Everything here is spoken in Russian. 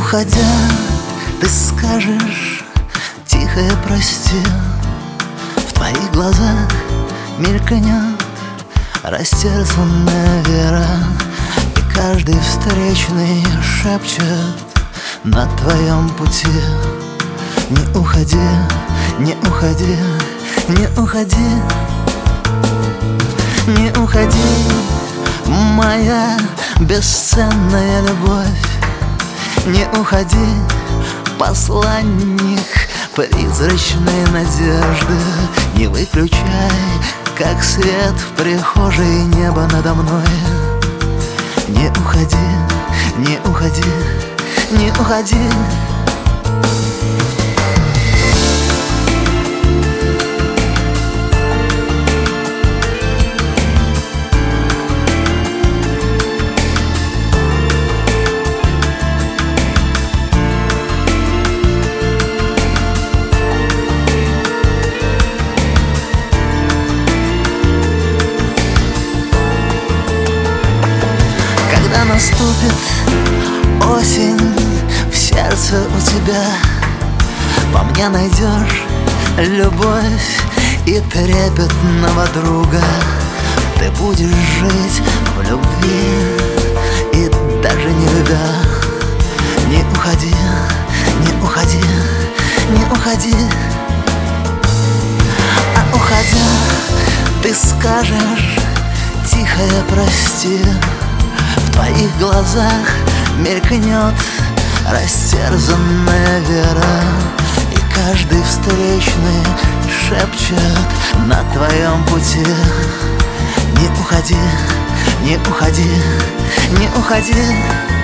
уходя, ты скажешь тихое прости. В твоих глазах мелькнет растерзанная вера, и каждый встречный шепчет на твоем пути: не уходи, не уходи, не уходи, не уходи, моя бесценная любовь. Не уходи, посланник призрачной надежды. Не выключай, как свет в прихожей, небо надо мной. Не уходи, не уходи, не уходи. Когда наступит осень в сердце у тебя, во мне найдешь любовь и трепетного друга. Ты будешь жить в любви и даже не любя. Не уходи, не уходи, не уходи. А уходя, ты скажешь тихое прости. В твоих глазах мелькнет растерзанная вера, и каждый встречный шепчет на твоем пути: не уходи, не уходи, не уходи.